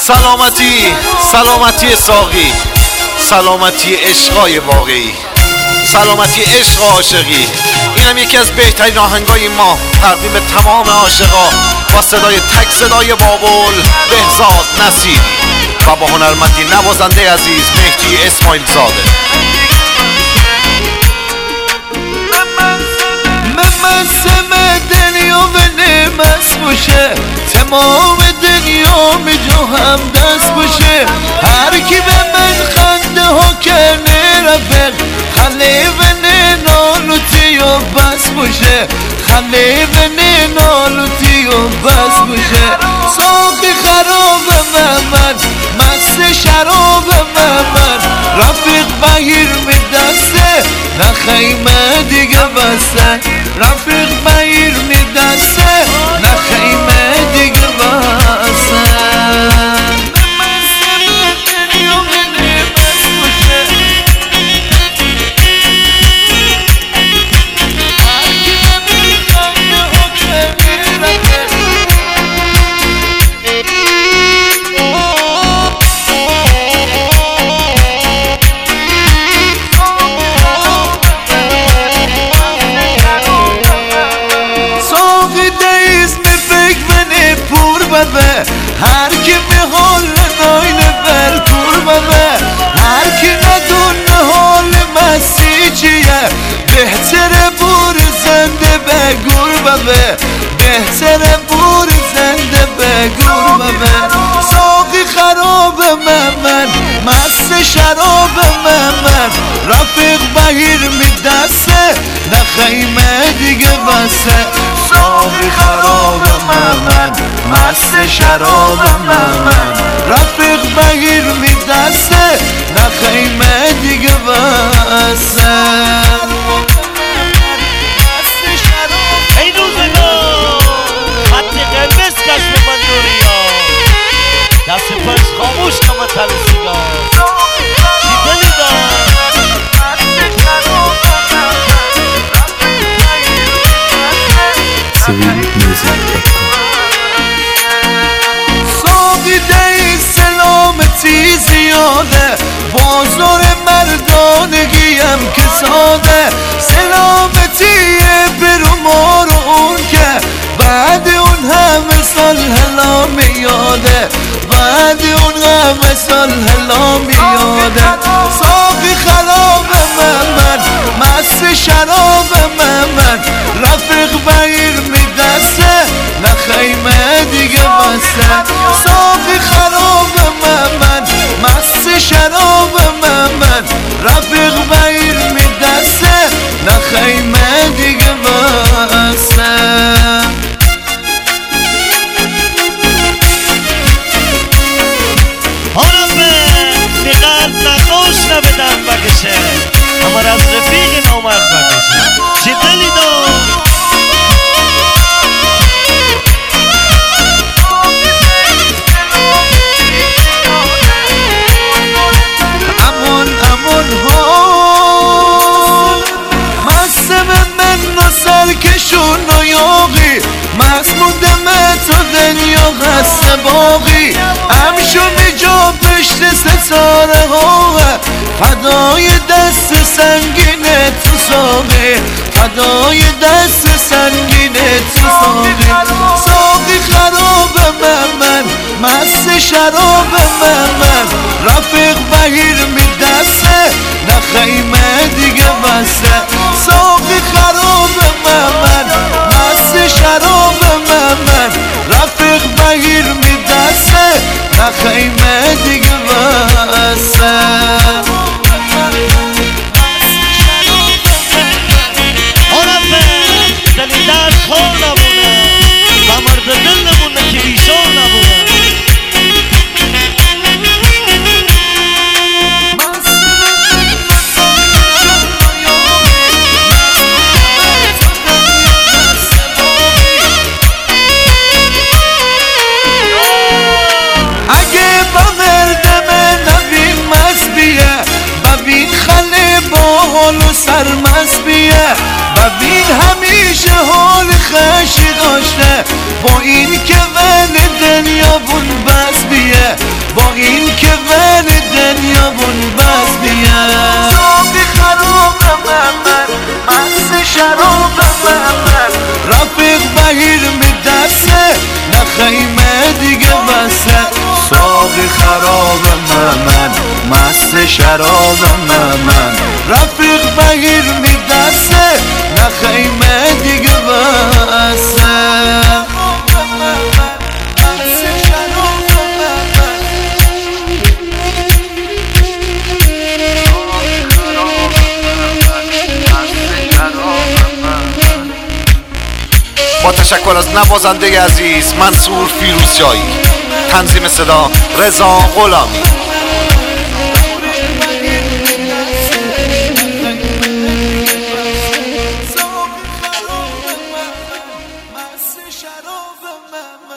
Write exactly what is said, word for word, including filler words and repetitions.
سلامتی سلامتی ساقی، سلامتی عشقای واقعی، سلامتی عشق و عاشقی. اینم یکی از بهترین آهنگای ما تقدیم تمام عاشقا با صدای تک صدای بابول بهزاد نصیری و با هنرمندی نوازنده عزیز مهدی اسماعیل زاده. ممسم دنیا و نمس باشه، تمام دنیا می جو هم دست باشه. هر کی به من خنده ها کنه رفق، خلی و نالوتی و بس باشه، خلی و نالوتی و بس باشه. ساقی خراب ممن، مست شراب ممن، رفیق بگیر می دسته، نه خیمه دیگه بسته. رفیق بگیر می دسته، نه خیمه دیگه بسته. هر کی به حال ناین برپور بده، هر کی ندونه حال مسی چیه، بهتره بور زنده به گور بده، بهتره بور زنده به گور بده. ساقی خراب ممن، مست شراب ممن، رفیق بگیر می دسته، نه خیمه دیگه بسته. ساقی خراب ممن، مست شراب ممن، رفیق بگیر می دسته، نه خیمه دیگه بسته. ای روزگار خط قرمز کشم بندوری ها، دست پاش خاموش کمه تل سیگار. چی دلی دار ساقی دی سلامتی زیاده، بازار مردانگیم که ساده. سلامتی برو ما رو اون که بعد اون همه سال هلا میاده، بعد اون همه سال هلا میاده. ساقی خراب ممن، مست شراب ممن، رفیق بگیر می دسته، نه خیمه دیگه بسته. ساقی خراب ممن، مست شراب ممن، رفیق بگیر می دسته، نه خیمه دیگه بسته. به قلب نقاش نه به درد بکشه، اما از رفیق نامرد بکشه. چی دلی دار امون امون ها، مست من و سرکشون و یاقی، مست موندم تو دنیا خسته باقی. همشو می جا پشت ستاره ها، فدای دست سنگین تو ساقی، فدای دست سنگین تو ساقی. ساقی خراب ممن، مست شراب ممن، رفیق بگیر می دسته، نه خیمه دیگه بسته. ساقی خراب ممن، مست شراب ممن، رفیق بگیر می دسته، نه خیمه دیگه بسته. دلی در خور نبونه و مرد دل نمونه که بیشار نبونه. شراب من رفیق بگیر می دسته نه خیمه دیگه بسته ساقی خراب من مست شراب من رفیق بگیر می دسته نه خیمه دیگه بسته با تشکر از نوازنده عزیز منصور فیروزجایی، تنظیم صدا رضا غلامی. شراب من